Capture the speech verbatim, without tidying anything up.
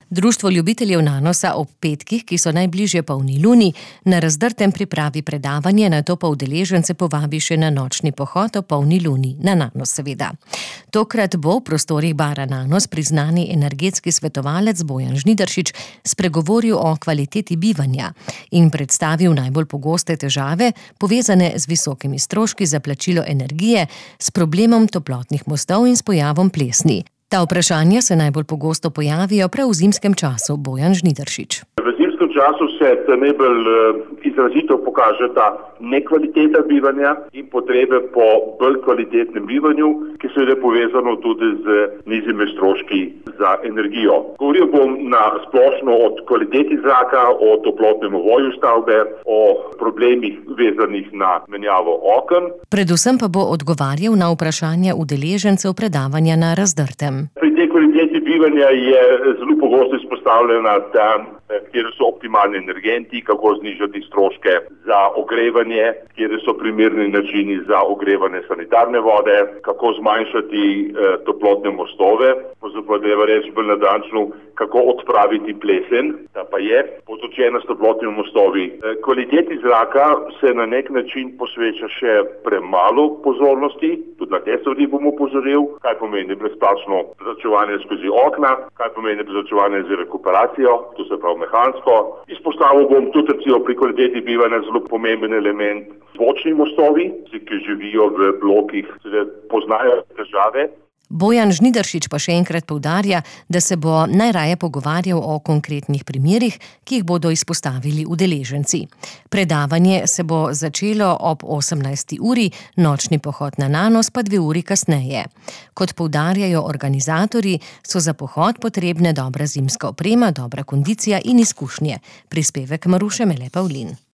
Društvo ljubiteljev Nanosa ob petkih, ki so najbližje polni luni, na Razdrtem pripravi predavanje, nato pa udeležence povabi še na nočni pohod ob polni luni, na Nanos seveda. Tokrat bo v prostorih bara Nanos priznani energetski svetovalec Bojan Žnidaršič spregovoril o kvaliteti bivanja in predstavil najbolj pogoste težave, povezane z visokimi stroški za plačilo energije, s problemom toplotnih mostov in s pojavom plesni. Ta vprašanja se najbolj pogosto pojavijo prav v zimskem času. Bojan Žnidaršič. V zimskem času se najbolj izrazito pokaže ta nekvaliteta bivanja in potrebe po bolj kvalitetnem bivanju, ki se je povezano tudi z nižjimi stroški za energijo. Govoril bom na splošno o kvaliteti zraka, o toplotnem ovoju stavbe, o problemih vezanih na menjavo oken. Predvsem pa bo odgovarjal na vprašanja udeležencev predavanja na Razdrtem. Pri tej kvaliteti bivanja je zelo pogosto izpostavljena tam, kjer so optimalni energenti, kako znižati stroške za ogrevanje, kjer so primerni načini za ogrevanje sanitarne vode, kako zmanjšati eh, toplotne mostove, pa treba reči bolj natančno, kako odpraviti plesen, ta pa je potočena s toplotnimi mostovi. Eh, kvaliteti zraka se na nek način posveča še premalo pozornosti, tudi na te stvari bom opozoril, kaj pomeni brezplačno prezračevanje skozi okna, kaj pomeni prezračevanje z rekuperacijo, to se pravi mehansko. Izpostavil bom tudi recimo pri kvaliteti bivanja zelo pomemben element zvočni mostovi, ki živijo v blokih, se poznajo težave. Bojan Žnidaršič pa še enkrat poudarja, da se bo najraje pogovarjal o konkretnih primerih, ki jih bodo izpostavili udeleženci. Predavanje se bo začelo ob osemnajsti uri, nočni pohod na Nanos pa dve uri kasneje. Kot poudarjajo organizatorji, so za pohod potrebne dobra zimska oprema, dobra kondicija in izkušnje. Prispevek Maruše Mele Pavlin.